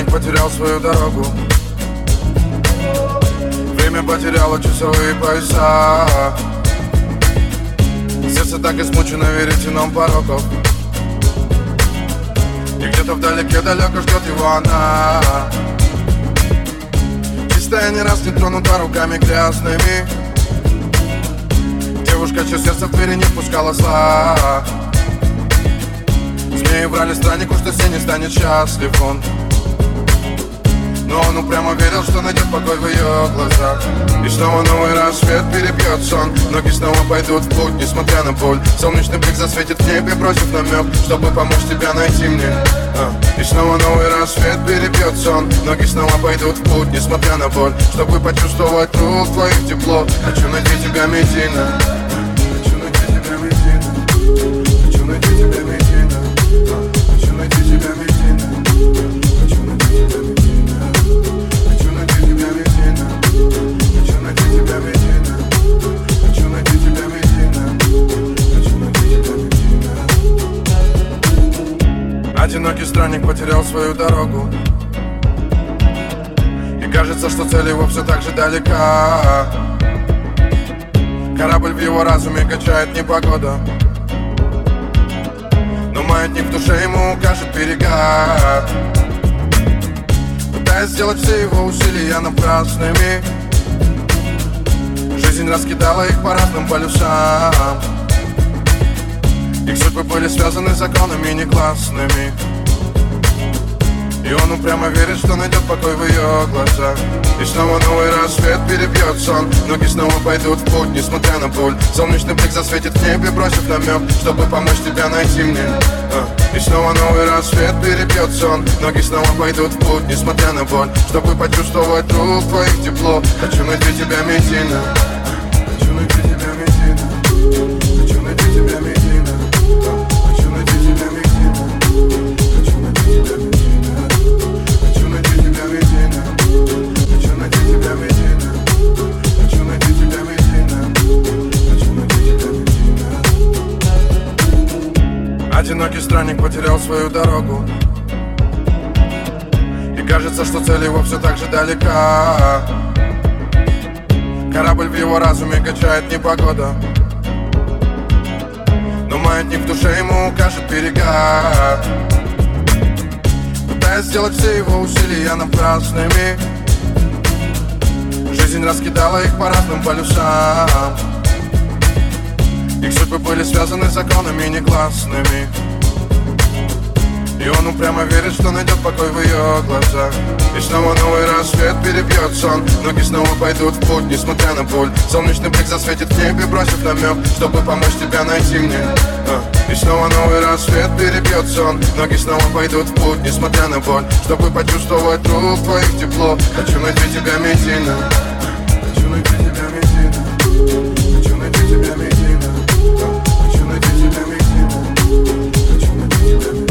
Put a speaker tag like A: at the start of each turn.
A: потерял свою дорогу. Время потеряло часовые пояса. Сердце так измучено веретеном пороков. И где-то вдалеке далеко ждет его она. Чистая, не раз не тронута руками грязными. Девушка, чье сердце в двери не впускала зла. Змеи врали страннику, что с ней не станет счастлив он. Но он упрямо верил, что найдет покой в ее глазах. И снова новый рассвет перебьет сон. Ноги снова пойдут в путь, несмотря на боль. Солнечный блик засветит в небе, бросив намек, чтобы помочь тебя найти мне. И снова новый рассвет перебьет сон. Ноги снова пойдут в путь, несмотря на боль, чтобы почувствовать рук твоих тепло. Хочу найти тебя, Медина. Хочу найти тебя, Медина. Хочу найти тебя, Медина. Хочу найти тебя, Медина. Хочу найти тебя, Медина. Одинокий странник потерял свою дорогу. И кажется, что цель его все так же далека. Корабль в его разуме качает непогода. Но маятник в душе ему укажет берега. Пытаясь сделать все его усилия напрасными, жизнь раскидала их по разным полюсам. Их судьбы были связаны законами негласными. И он упрямо верит, что найдет покой в ее глазах. И снова новый рассвет перебьет сон. Ноги снова пойдут в путь, несмотря на боль. Солнечный блик засветит в небе, бросив намек, чтобы помочь тебя найти мне. И снова новый рассвет перебьет сон. Ноги снова пойдут в путь, несмотря на боль, чтобы почувствовать рук твоих тепло. Хочу найти тебя, Медина. Хочу найти тебя, Медина. Хочу найти тебя, Медина. Хочу найти тебя, Медина. Хочу найти тебя, Медина. Хочу найти тебя, Медина. Хочу найти тебя, Медина. Хочу найти тебя, Медина. Хочу найти тебя, Медина. Одинокий странник потерял свою дорогу. И кажется, что цель его все так же далека. Корабль в его разуме качает непогода. Но маятник в душе ему укажет берега. Пытаясь сделать все его усилия напрасными, жизнь раскидала их по разным полюсам. Их судьбы были связаны законами негласными. И он упрямо верит, что найдет покой в ее глазах. И снова новый рассвет перебьет сон. Ноги снова пойдут в путь, несмотря на боль. Солнечный блик засветит в небе, бросив намек, чтобы помочь тебя найти мне. И снова новый рассвет перебьет сон. Ноги снова пойдут в путь, несмотря на боль, чтобы почувствовать рук твоих тепло. Хочу найти тебя, Медина. Хочу найти тебя, Медина. Хочу найти тебя, Медина. Хочу найти тебя, Медина. Хочу найти тебя, Медина.